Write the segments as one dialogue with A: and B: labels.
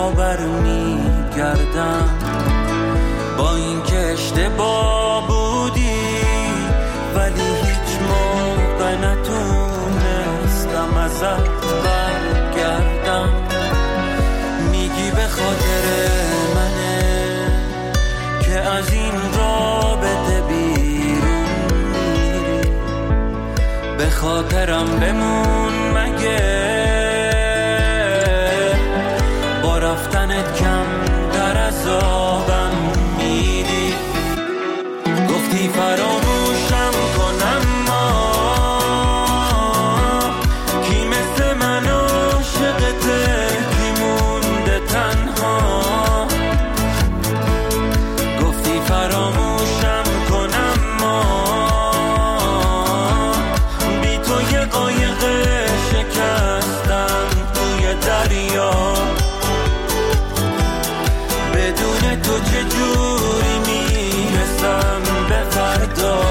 A: برمیگردم، با این که اشتباه بودی ولی هیچ موقع نتونستم ازت برگردم. میگی به خاطر منه که از این رابطه بیرون میری، به خاطرم بمون مگه با رفتنت کم در عذابم میری. گفتی فراموشم کنم ما کی مثل من عاشقته، کی مونده تنها. گفتی فراموشم کنم ما بی تو یه قایق شکستم توی دریا، بدون تو چجوری میرسم به فردا.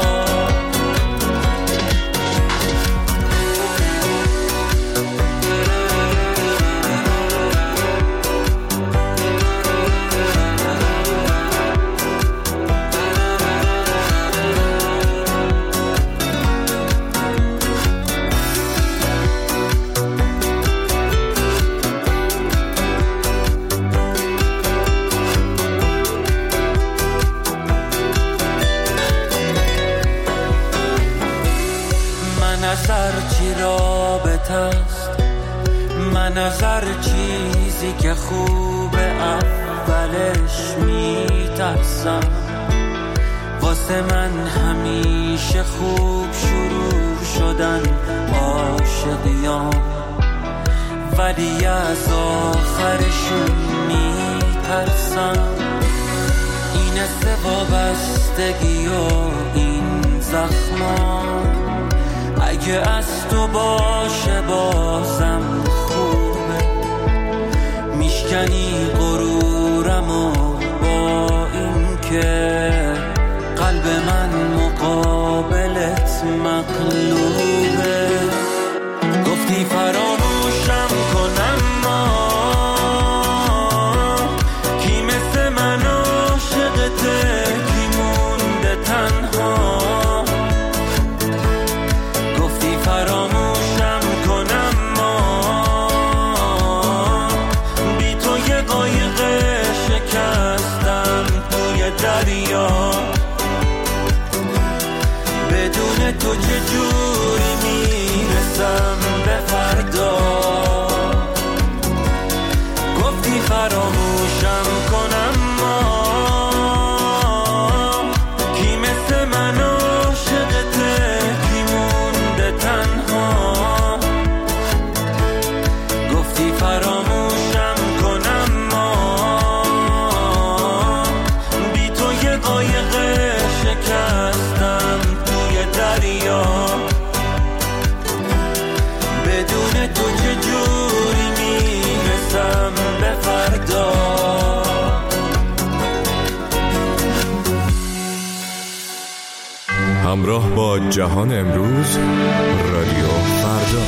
A: من از هر چیزی که خوب اولش میترسم، واسه من همیشه خوب شروع شدن عاشقیام، ولی از آخرشون میترسم. این وابستگی و این زخمان اگه از تو باشه بازم خوبه، میشکنی غرورمو با این که قلب من مقابلت مغلوبه. گفتی فراموشم کنم ما کی مثل من عاشقته، کی مونده تنها. گفتی فراموشم کنم ما بی تو یه قایق شکستم توی دریا، بدون تو چجوری میرسم به فردا. گفتی فراموشم کنم ما کی مثل من عاشقته، کی مونده تنها. گفتی فراموشم کنم ما بی تو یه قایق شکستم توی دریا، بدون تو چجوری میرسم به فردا.
B: همراه با جهان امروز، رادیو فردا.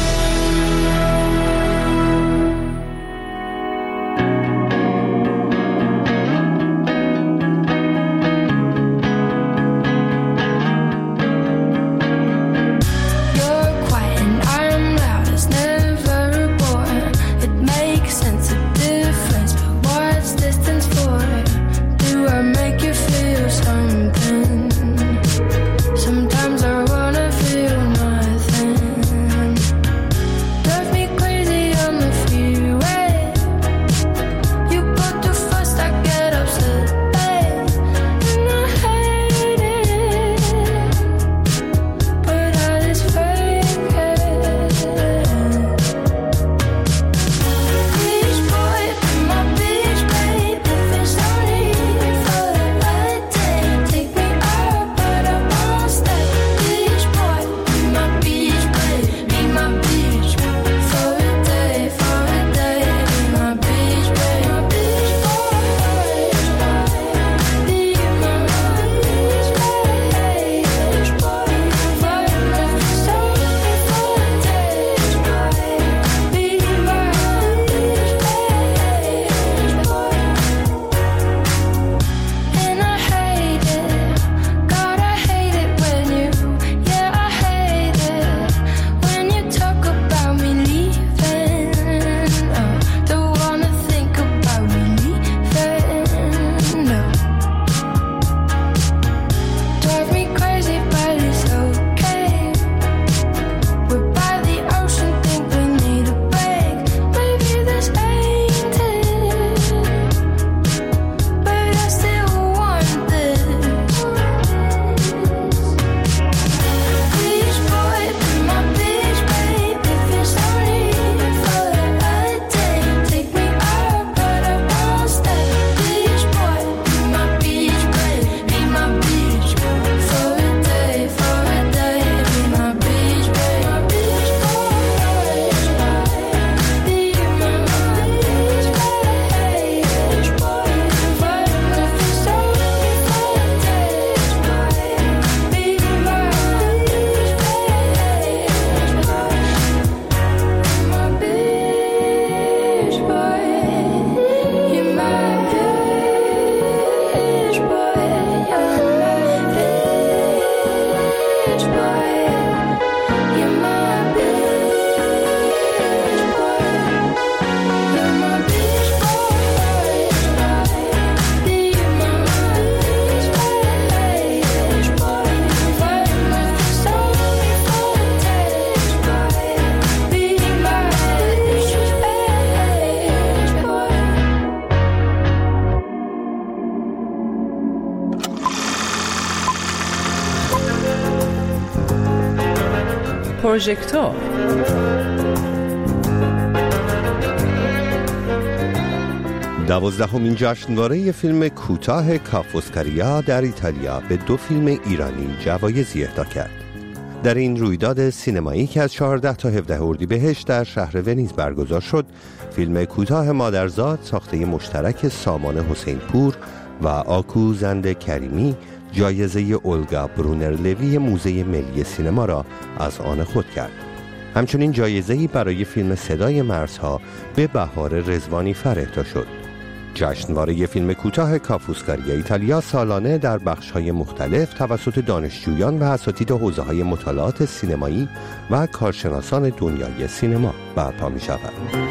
C: پروژکتور.
D: دوازدهمین جشنواره فیلم کوتاه کافوسکاریا در ایتالیا به 2 فیلم ایرانی جوایزی اهدا کرد. در این رویداد سینمایی که از 14 تا 17 اردیبهشت در شهر ونیز برگزار شد، فیلم کوتاه مادرزاد ساخته مشترک سامان حسین پور و آکو زند کریمی جایزه اولگا برونر-لوی موزه ملی سینما را از آن خود کرد. همچنین جایزه‌ای برای فیلم صدای مرزها به بهار رضوانی فر اهدا شد. جشنواره فیلم کوتاه کافوسکاریا ایتالیا سالانه در بخش‌های مختلف توسط دانشجویان و اساتید حوزه‌های مطالعات سینمایی و کارشناسان دنیای سینما برپا می‌شود.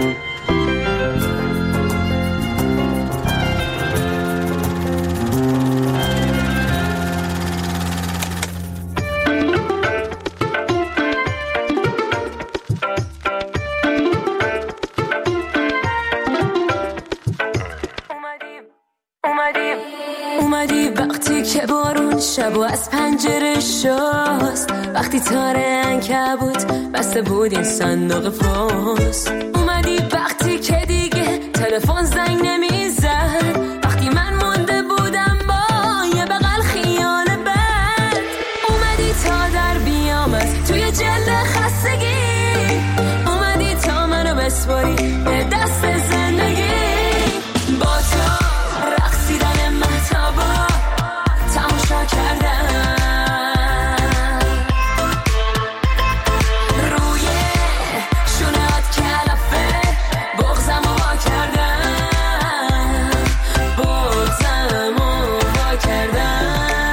E: اومدی وقتی که بارون شب و از پنجره شست، وقتی تاره عنکبوت بسته بود این صندوق پست. اومدی وقتی که دیگه تلفن زنگ نمیزد، وقتی من مونده بودم با یه بغل خیال بد. اومدی تا در بیام از توی جلد خستگی، اومدی تا منو بسپاری به دست زندگی. با تو رقصیدن مهتابا تماشا کردم، روی شونهات کلافه بغزم رو وا کردم، بغزم رو وا کردم.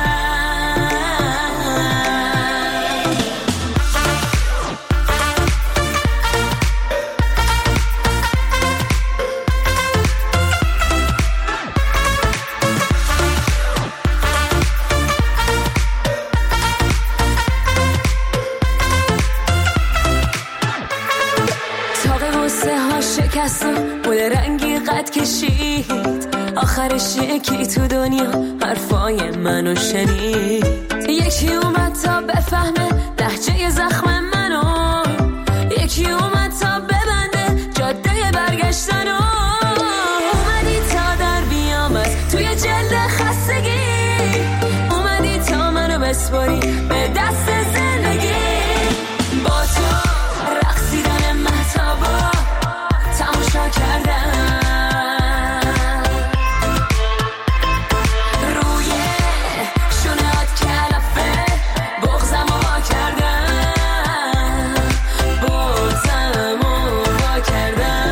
E: شکست و بول رنگی قد کشید، آخرش یکی تو دنیا حرفای منو شنید. یکی اومد تا بفهمه لهجه زخم منو، یکی اومد تا ببنده جاده برگشتنو. اومدی تا در بیام از توی جلد خستگی، اومدی تا منو بسپاری به دست زندگی. با تو رقصیدن مهتابا تماشا کردم، روی شونهات کلافه بغزم رو وا کردم، بغزم رو وا کردم.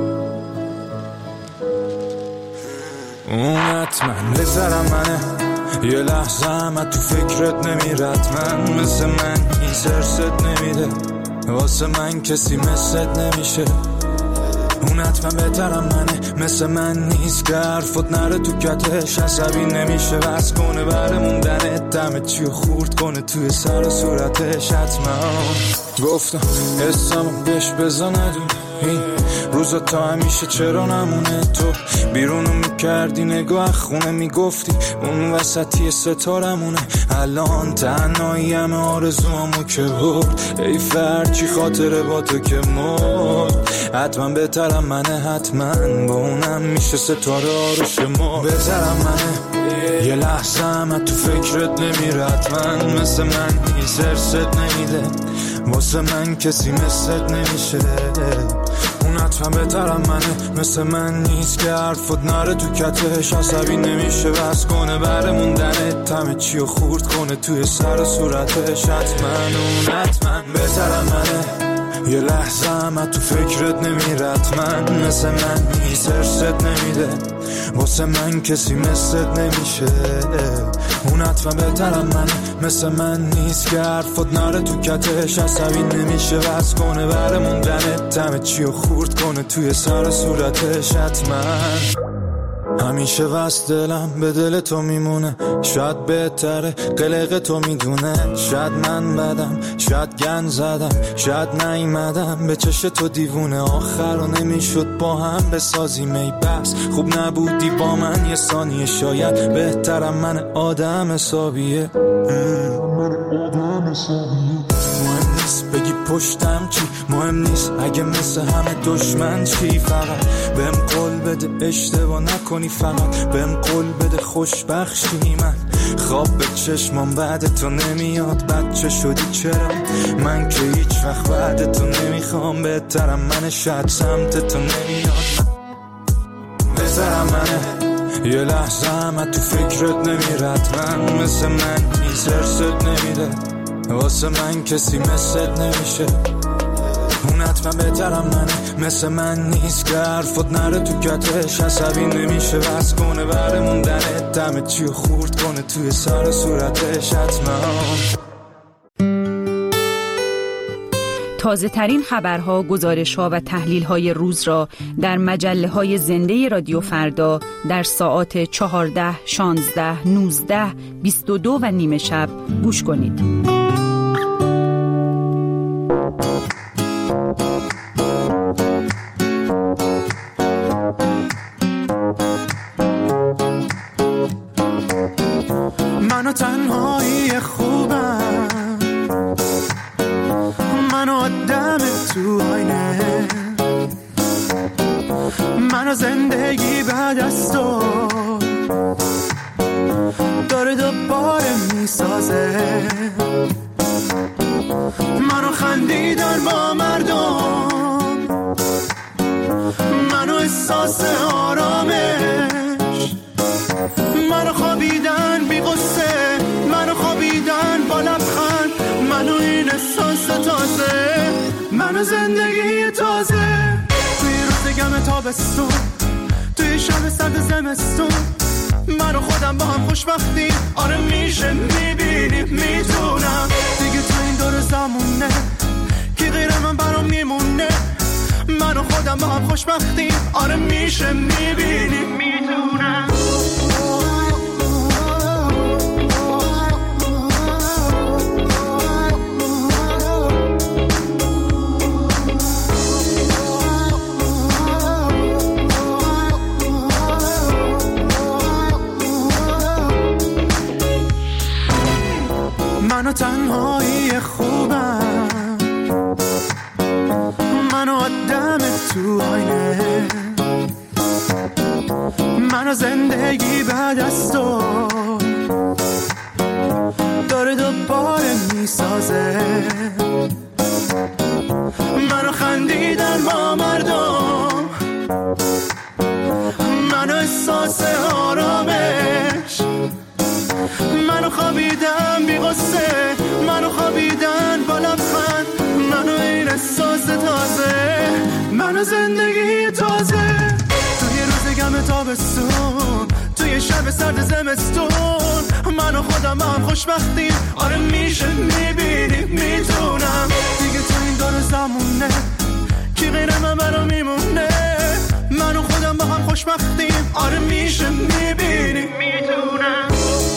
F: حتما بذارم منه
C: یه لحظه هم تو فکرت نمیرد من مثل من این سرست نمیده واسه من کسی مثلت نمیشه اون حتما بهترم منه مثل من نیست که حرفت نره تو کتش عصبی نمیشه بس کنه بره موندنت دمت چیو خورد کنه توی سر و صورتش حتما گفتم حسامو بهش بزا ندونه این روزا تا همیشه چرا نمونه تو بیرونو میکردی نگاه خونه میگفتی اون وسطی ستارمونه الان تنهایی همه آرزوامو که برد ای فرچی خاطره با تو که مرد حتما بهترم منه حتما با اونم میشه ستاره آروش ما بهترم منه یه لحظه هم تو فکرت نمیرد من مثل من این سرست نمیده واسه من کسی مثلت نمیشه اون حتما بهترم منه مثل من نیست که حرفت نره تو کتش عصبی نمیشه بس کنه بره موندنت تمه چیو خورد کنه توی سر و صورتش حتما اون حتما بهترم منه یه لحظه هم تو فکرت نمیرد من مثل من نیست ارست نمیده واسه من کسی مثلت نمیشه اون حتما بهترم منه مثل من نیست که حرفت نره تو کتش عصبی نمیشه بس کنه بره موندنت تمه چیو خورد کنه توی سر و صورتش حتما همیشه وست دلم به دل تو میمونه شاید بهتره قلق تو میدونه شاید من بدم شاید گن زدم شاید نیمدم به چش تو دیوونه آخر رو نمیشد با هم بسازیم ای بس خوب نبودی با من یه ثانیه شاید بهترم من آدم حسابیه مهم نیست بگی پشتم چی مهم نیست اگه مثل همه دشمن چی فقط بهم قول بده اشتباه نکنی فقط بهم قول بده خوشبخشی من خواب به چشمام بعد تو نمیاد بچه شدی چرا من که هیچ وقت بعد تو نمیخوام بهترم من شاید سمت تو نمیاد بهترم منه یه لحظه هم تو فکرت نمیرد من مثل من نیز ارست نمیده واسه من کسی مثلت نمیشه اون حتما بهترم منه مثل من نیست که حرفت نره تو کتش عصبی نمیشه بس کنه بره موندنت دمت چیو خورد کنه توی سر و صورتش حتما
F: تازه ترین خبرها، گزارش‌ها و تحلیل‌های روز را در مجله‌های زنده رادیو فردا در ساعات 14, 16, 19, 22 و نیم شب گوش کنید.
G: منو تنهایی خوبم منو آدم تو آینه منو زندگی بعد از تو داره دوباره میسازه منو خندیدن با مردم منو احساس آرامش منو خوابیدن بی غصه منو خوابیدن با لبخند منو این احساس تازه منو زندگی تازه توی روز گم تابستون توی شب سرد زمستون منو خودم با هم خوشبختی آره میشه میبینی میتونم دیگه تو این دور زمونه کی غیر من برام میمونه منو خودم با هم خوشبختی آره میشه میبینی میتونم منو تنهایی خوبم منو آدم تو آینه منو زندگی بعد از تو داره دوباره میسازه منو خندیدن با مردم منو احساس آرامش منو خوابیدن بی غصه منو خوابیدن با لبخند منو این احساس تازه منو زندگی تازه توی روز گم تابستون توی شب سرد زمستون من و خودم با هم خوشبختیم. آره میشه میبینی میتونم دیگه تو این دور زمونه کی غیر من برا میمونه. من و خودم با هم خوشبختیم. آره میشه میبینی میتونم.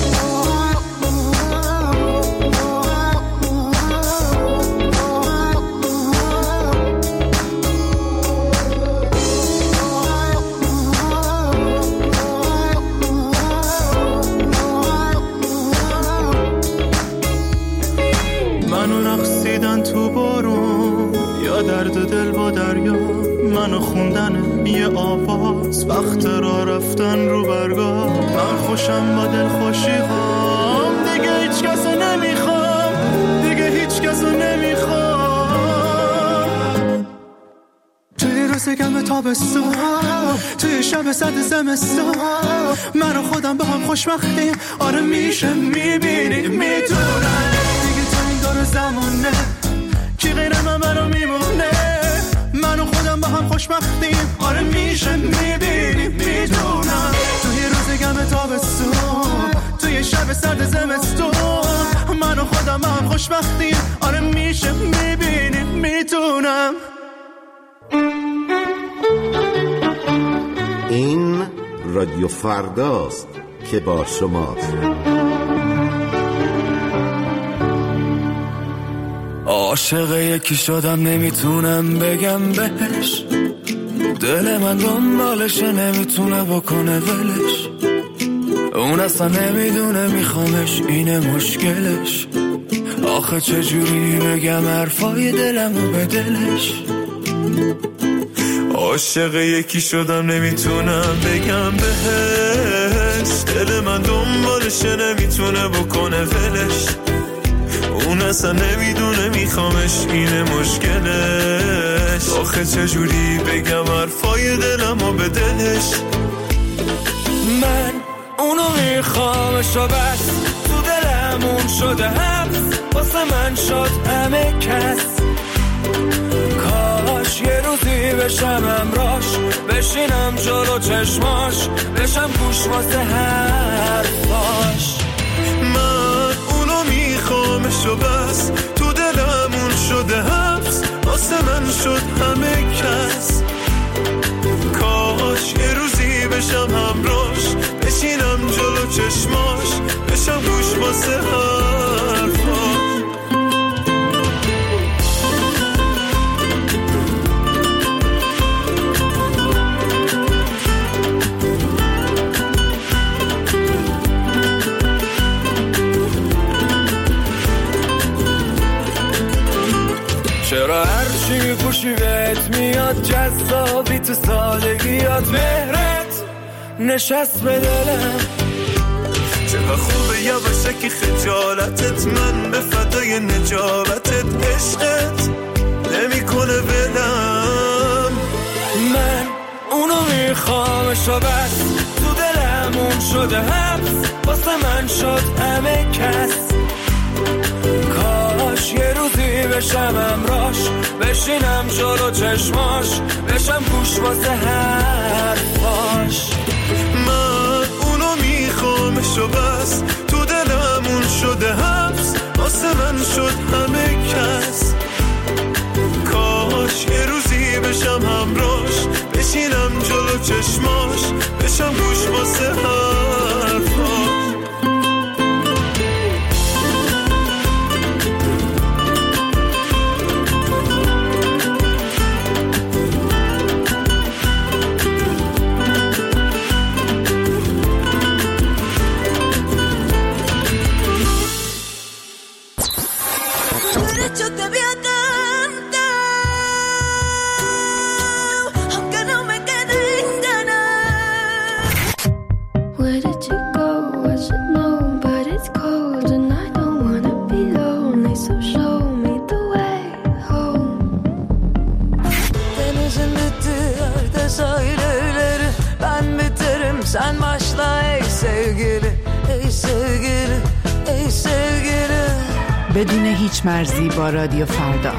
G: تو بارون یا درد دل با دریا، منو خوندن یه آواز وقت را رفتن رو برگاه. من خوشم با دل خوشی هام دیگه هیچ کسو نمیخوام، دیگه هیچ کسو نمیخوام. توی روز گرم تابستون توی شب سرد زمستون من و خودم با هم خوشبختیم. آره میشه میبینی میتونم دیگه تو این دور زمونه کی غیر من برا میمونه. من و خودم با هم خوشبختیم. آره میشه میبینی میدونم توی روز گرم تابستون توی شب سرد زمستون من و خودم با هم خوشبختیم. آره میشه میبینی میدونم.
H: این رادیو فرداست که با شماست.
A: عاشق یکی شدم نمیتونم بگم بهش، دل من دنبالشه نمیتونه بکنه ولش. اون اصلا نمیدونه میخوامش اینه مشکلش. آخه چجوری بگم حرفای دلمو به دلش. عاشق یکی شدم نمیتونم بگم بهش، دل من دنبالشه نمیتونه بکنه ولش. اون اصلا نمیدونه میخوامش اینه مشکلش. آخه چجوری بگم حرفای دلمو به دلش. من اونو میخوامش و بس تو دلمون شده حبس. واسه من شد همه کس. کاش یه روزی بشم همراش، بشینم جلو چشماش، بشم گوش واسه حرفاش. من اونو میخوامش و بس تو دلمون شده حبس. واسه من شد همه کس. کاش یه روزی بشم همراش، بشینم جلو چشماش، بشم گوش واسه حرفاش. چرا هرچی میپوشی بهت میاد جذابی، تو سادگیات مهرت نشست به دلم. چقدر خوبه یواشکی خجالتت، من به فدای نجابتت. عشقت نمیکنه ولم. من اونو میخوامش و بس تو دلمون شده حبس. واسه من شد همه کس. کاش یه روزی بشم همراش، بشینم جلو چشماش، بشم گوش واسه حرفاش. من اونو میخوامش و بس تو دلمون شده حبس. واسه من شد همه کس. کاش یه روزی بشم همراش، بشینم جلو چشماش، بشم گوش واسه حرفاش.
I: Sen başla ey sevgili, ey sevgili, ey sevgili.
F: بدون هیچ مرزی با رادیو فردا.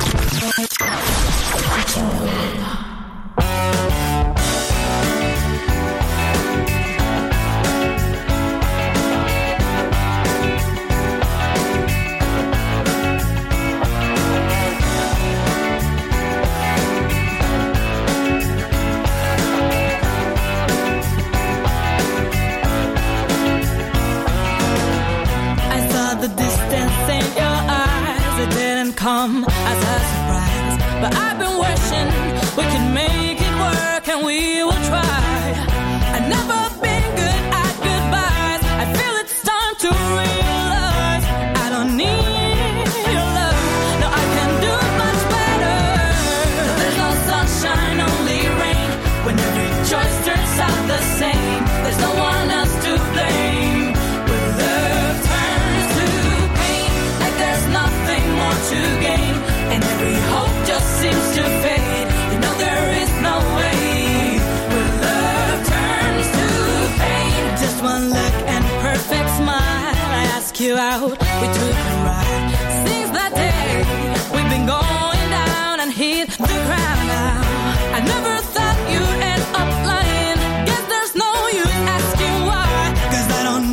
J: come as a surprise. But I've been wishing we could make it work, and we will try. I've never been good at goodbyes. I feel it's time to realize I don't need your love. No, I can do much better. There's no sunshine, only rain. When every choice turns out the same, there's no one else to blame. When love turns to pain, like there's nothing more to gain, and every hope just seems to fade. You know there is no way. When love turns to pain, just one look and perfect smile. I ask you out, we took a ride. Since that day, we've been going down and hit the ground now. I never thought you'd end up lying. Guess there's no use asking why, 'cause I don't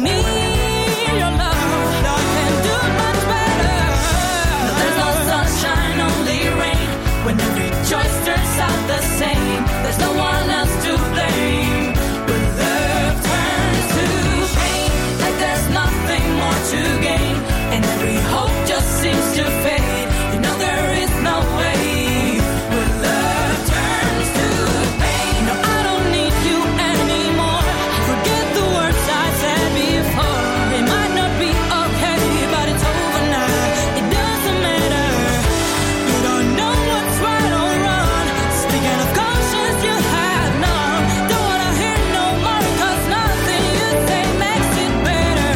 J: need your love. No, I can do much better. No, there's no sunshine, only rain. When every choice turns out the same, there's no one else to blame. When love turns to pain, like there's nothing more to gain, and every hope just seems to fade. You know there is no way. When love turns to pain, no, I don't need you anymore. Forget the words I said before. It might not be okay, but it's over now. It doesn't matter. You don't know what's right or wrong. Speaking of conscience, you have none. Don't wanna hear no more, 'cause nothing you say makes it better.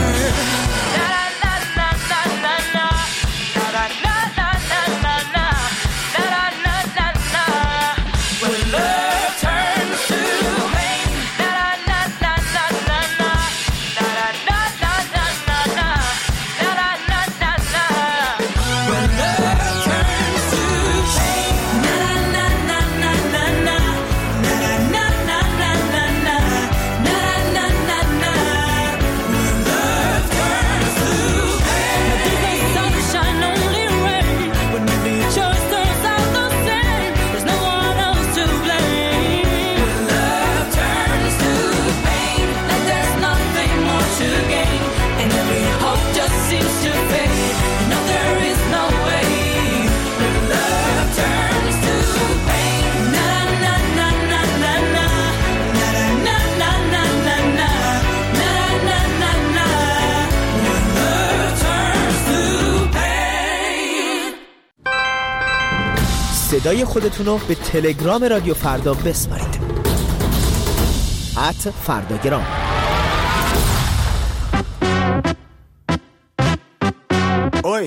J: Na na na na na na na na na na na na na na na na. When love turns to pain, na na na na na na na na na na na na na na na na. When love turns to pain, na na na na na na na na na na na na na na na na. When love turns to pain, there's no sunshine, only rain. When every choice turns out the same, there's no one else to blame. When love turns to pain, like there's nothing more to gain, and every hope just seems to fade. You know there is no way. When love turns to pain, na na na na na na na na na na na na na na na. When love turns to pain.
K: صدای خودتون رو به تلگرام رادیو فردا بسپارید. @فرداگرام.
G: اوی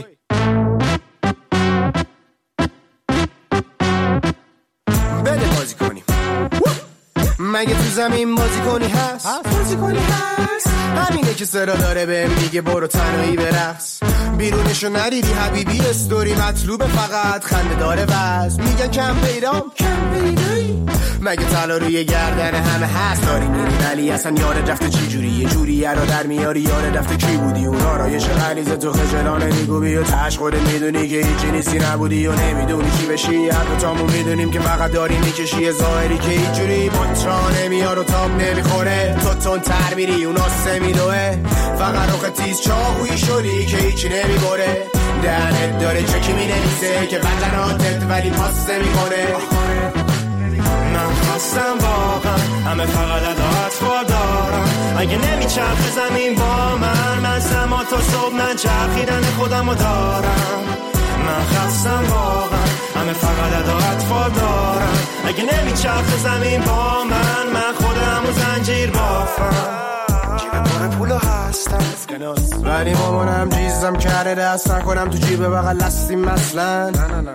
G: بده بازی کنیم. مگه تو زمین بازی کنی هست؟ همینه که صدا داره بهم میگه برو تنهایی برقص. بیرونشو ندیدی حبیبی، استوری مطلوب فقط خنده داره وز. میگن کم پیدام مگه طلا روی گردن همه هست. داری میری ولی اصلا یاد رفته چی جوری، یه جوری رو در میاری یاد رفته کی بودی. اون آرایش غلیظ تو خجلانه میگو بیا تش خودت میدونی که هیچی نیستی نبودی و نمیدونی چی بشی. هر دوتامون میدونیم که فقط داری میکشی ظاهری که هیچ جوری باترا نمیاد و تاب نمیخوره. تو تون تر میری اون آسه میدوه، فقط روخ تیز چاقویی شدی که هیچی نمیبره. دهنت داره چکی مینویسه که بدناتت ولی پاس نمیکنه.
A: من خواستم واقعا همه فقط اطفال دارم. اگه نمیچرخه زمین با من سما تا صبح نچرخیدن خودمو دارم. من خواستم واقعا همه فقط اطفال دارم. اگه نمیچرخه زمین با من خودمو زنجیر بافم. جیب پر پولو هستم ولی مامانم جیزم کرده دست نکنم تو جیب بغل هستیم مثلا. نه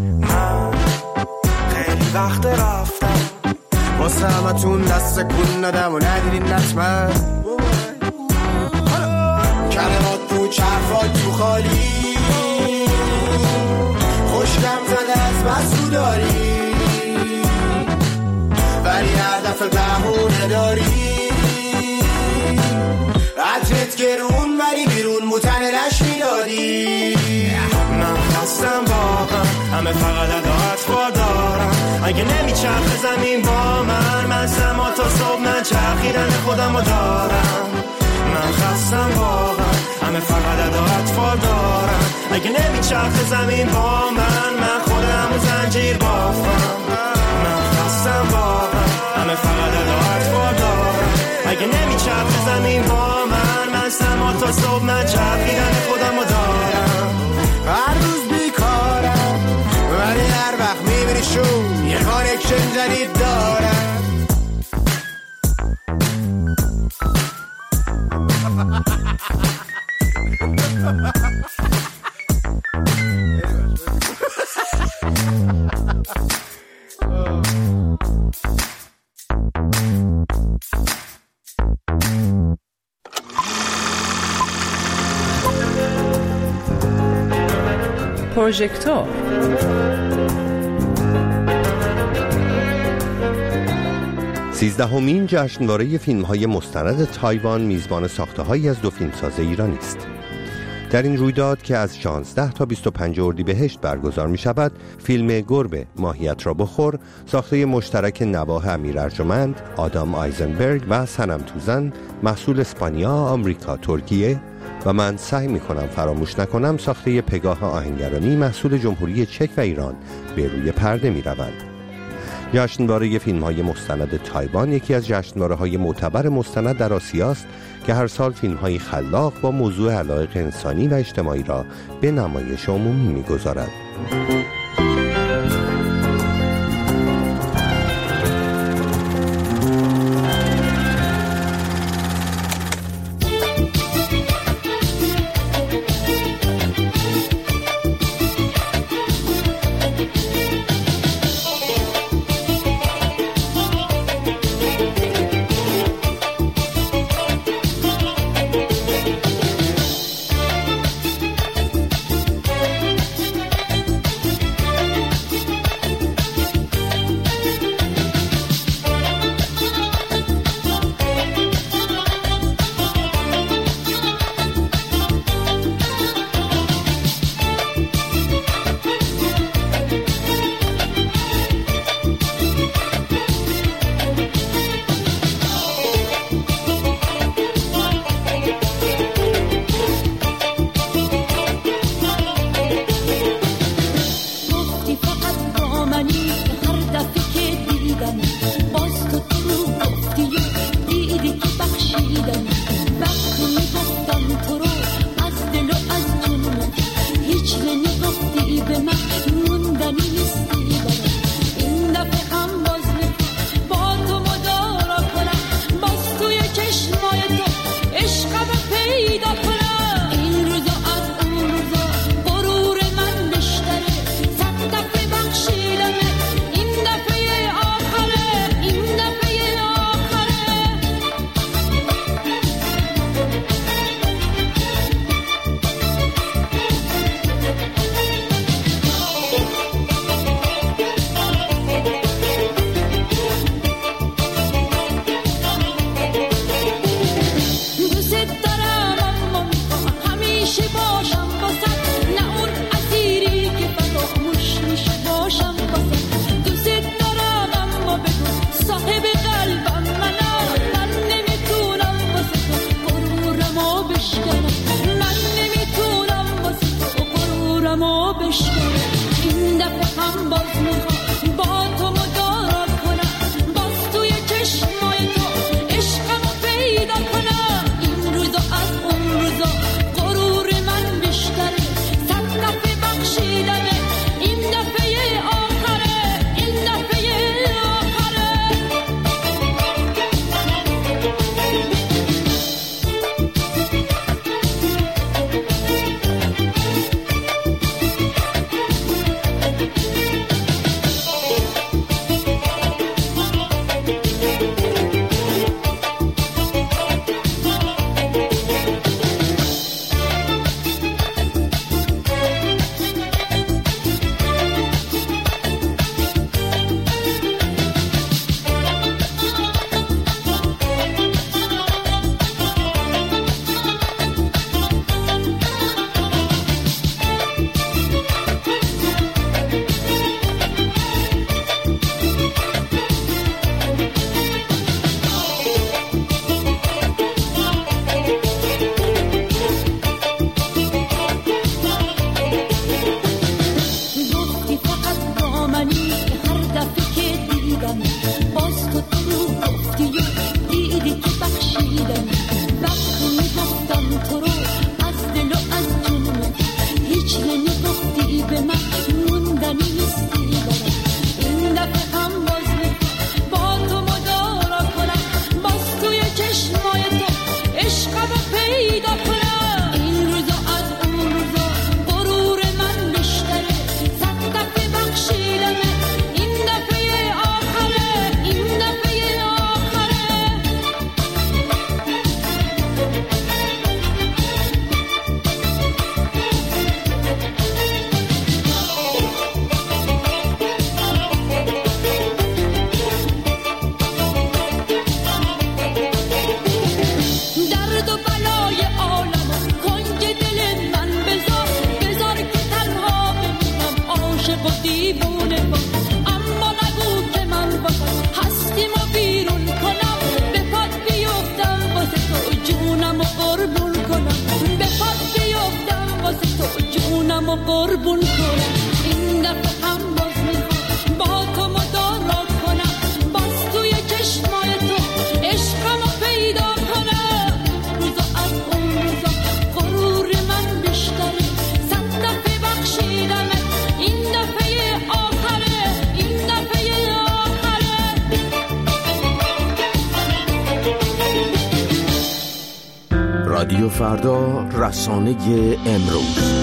A: خیلی وقت رفتم واسه همتون دست کن ندم و ندیدین حتما. کلمات تو چرفات تو خالی، خوشگم زده از بسو داری، ولی هر دفعه بهونه داری. عطرت گرون ولی بیرون بوتن لش میدادی. من خواستم واقعا همه فقط اطفال دارم. اگه نمیچرخه زمین با من سما تا صبح نچرخیدن خودمو دارم. من خواستم واقعا همه فقط ادا اطفال دارن. اگه نمیچرخه زمین با من خودم و زنجیر بافم. من خستم واقعا، همه فقط ادا اطفال دارن. اگه نمیچرخه زمین با من سما تا صبح، من چرخیدن خودم رو دارم.
L: هر روز بیکارم ولی هر وقت میبینی شون یه کانکشن جدید دارم.
M: پروژکتور.
D: سیزدهمین جشنواره فیلم‌های مستند تایوان میزبان ساخته‌هایی از دو فیلمساز ایرانی است. در این رویداد که از 16 تا 25 اردیبهشت برگزار می‌شود، فیلم گربه ماهیت را بخور، ساخته مشترک نواح امیر ارجمند، آدام آیزنبرگ و صنم توزن، محصول اسپانیا، آمریکا، ترکیه و من سعی می‌کنم فراموش نکنم ساخته پگاه آهنگرانی محصول جمهوری چک و ایران به روی پرده می‌روند. جشنواره فیلم‌های مستند تایوان یکی از جشنواره‌های معتبر مستند در آسیا است که هر سال فیلم‌های خلاق با موضوع علایق انسانی و اجتماعی را به نمایش عمومی می‌گذارد.
H: رادیو فردا، رسانه امروز.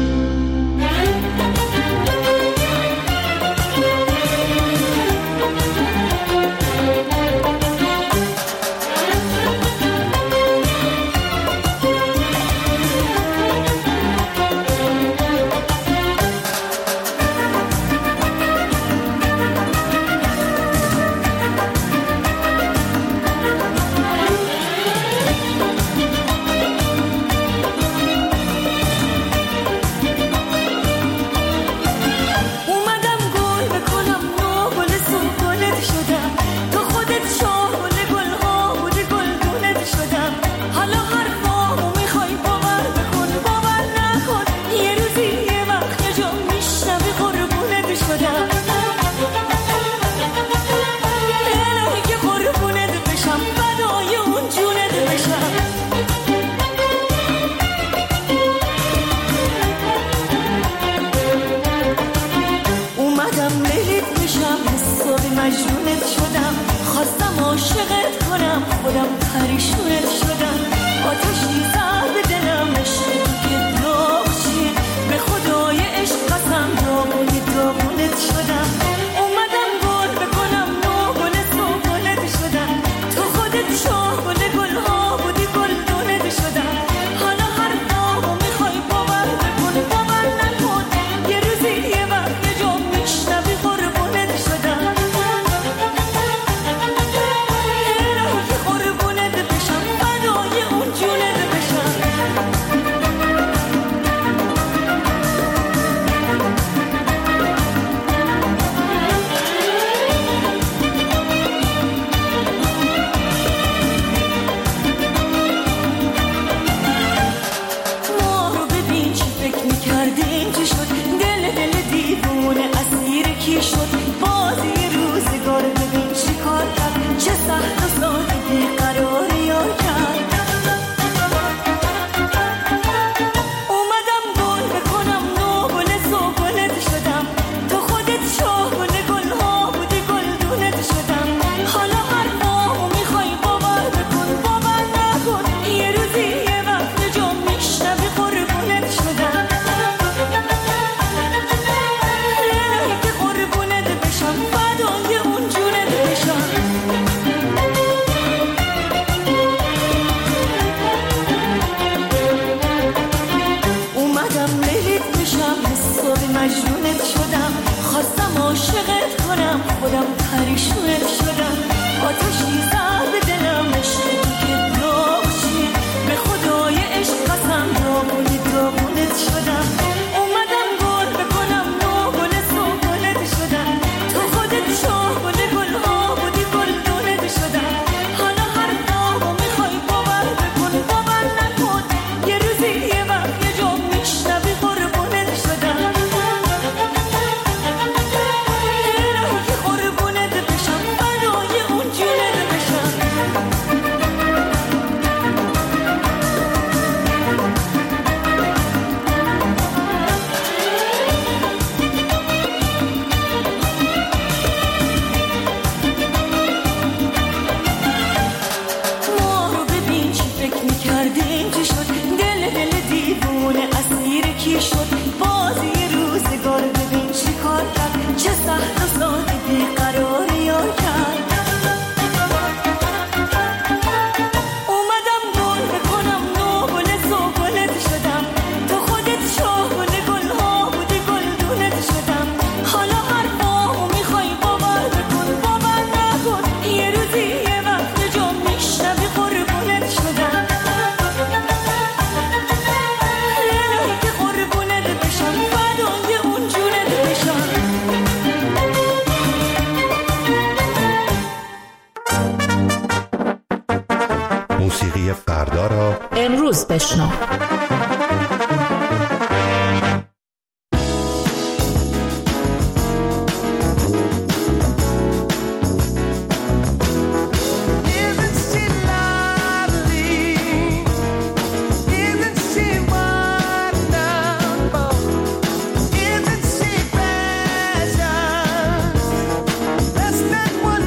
D: موسیقی فردا را
M: امروز بشنو.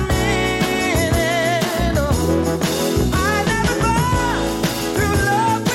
N: Love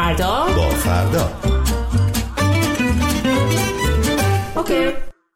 M: فردا
H: با فردا.
M: اوکی.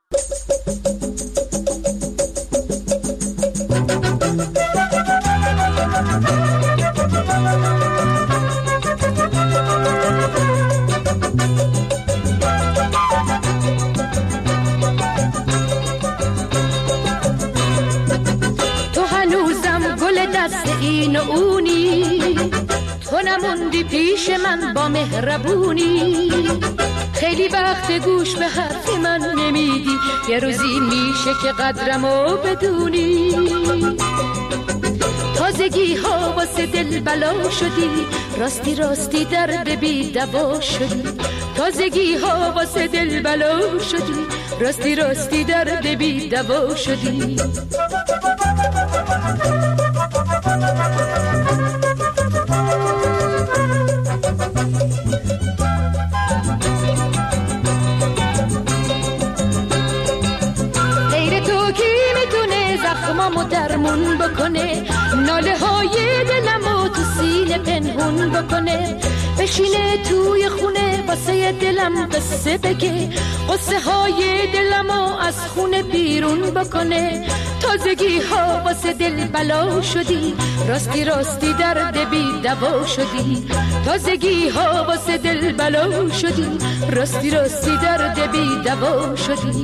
N: تو هنوزم گل دست این و اونی، تو نموندی پیش من با مهربونی. خیلی وقت گوش به حرف من نمیدی، یه روزی میشه که قدرمو بدونی. تازگی ها واسه دل بلا شدی، راستی راستی درد بی دوا شدی. تازگی ها واسه دل بلا شدی، راستی راستی درد بی دوا شدی. زخمامو درمون بکنه، ناله های دلمو تو سینه پنهون بکنه. بشینه توی خونه واسه دلم قصه بگه، قصه های دلمو از خونه بیرون بکنه. تازگی ها واسه دل بلا شدی، راستی راستی درد بی دوا شدی. تازگی ها واسه دل بلا شدی، راستی راستی درد بی دوا شدی.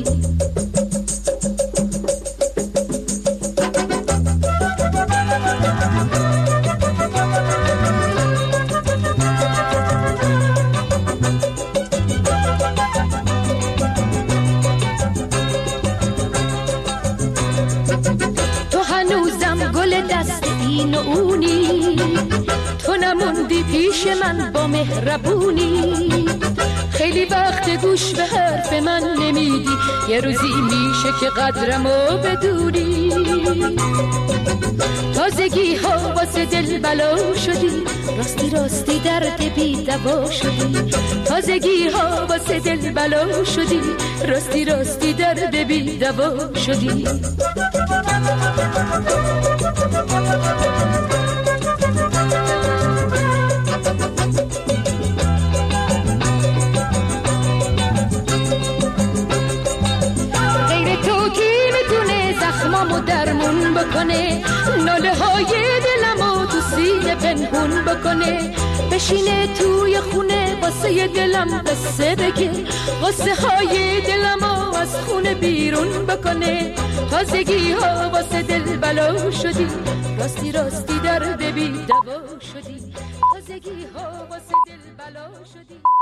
N: پیش من با مهربونی. خیلی وقت گوش به حرف من نمیدی، یه روزی میشه که قدرمو بدونی. تازگی ها واسه دل بلا شدی، راستی راستی درد بی دوا شدی. تازگی ها واسه دل بلا شدی، راستی راستی درد بی دوا شدی. زخمامو درمون بکنه، ناله های دلمو تو سینه پنهون بکنه. بشینه توی خونه واسه دلم قصه بگه، قصه های دلمو از خونه بیرون بکنه. تازگی ها واسه دل بلا شدی، راستی راستی درد بی دوا شدی. تازگی ها واسه دل بلا شدی.